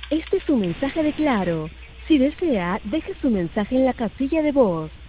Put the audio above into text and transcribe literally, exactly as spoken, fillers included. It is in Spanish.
Este es un mensaje de Claro. Si desea, deje su mensaje en la casilla de voz.